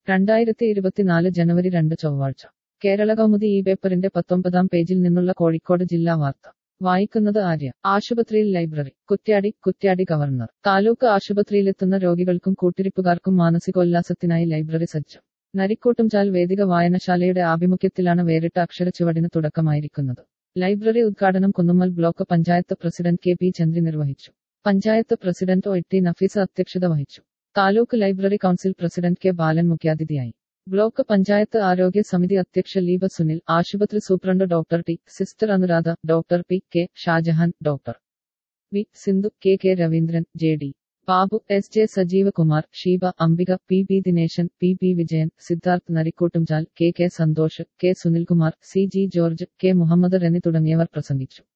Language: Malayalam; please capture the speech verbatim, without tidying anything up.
രണ്ടായിരത്തി ഇരുപത്തിനാല് ജനുവരി രണ്ട് ചൊവ്വാഴ്ച കേരള കൗമുദി ഈ പേപ്പറിന്റെ പത്തൊമ്പതാം പേജിൽ നിന്നുള്ള കോഴിക്കോട് ജില്ലാ വാർത്ത വായിക്കുന്നത് ആര്യ. ആശുപത്രിയിൽ ലൈബ്രറി. കുറ്റ്യാടി കുറ്റ്യാടി ഗവർണർ താലൂക്ക് ആശുപത്രിയിലെത്തുന്ന രോഗികൾക്കും കൂട്ടിരിപ്പുകാർക്കും മാനസികോല്ലാസത്തിനായി ലൈബ്രറി സജ്ജം. നരിക്കൂട്ടുംചാൽ വേദിക വായനശാലയുടെ ആഭിമുഖ്യത്തിലാണ് വേറിട്ട അക്ഷരച്ചുവടിന് തുടക്കമായിരിക്കുന്നത്. ലൈബ്രറി ഉദ്ഘാടനം Kunnummal block panchayat president K P Chandri നിർവഹിച്ചു. Panchayat president O T Nafeesa അധ്യക്ഷത വഹിച്ചു. Taluk library council president K Balan മുഖ്യാതിഥിയായി. ബ്ലോക്ക് പഞ്ചായത്ത് ആരോഗ്യ സമിതി അധ്യക്ഷ ലീബ സുനിൽ, ആശുപത്രി superintendent doctor T, sister Anuradha, doctor P K Shajahan, doctor V Sindhu, K K Raveendran, J D Babu, S J Sajeeva Kumar, Sheeba, Ambika, P P Dineshan, P P Vijayan, Siddharth Narikkoottumchal, K K Santhosh, K Sunilkumar, C G George, K Muhammad Reni തുടങ്ങിയവർ പ്രസംഗിച്ചു.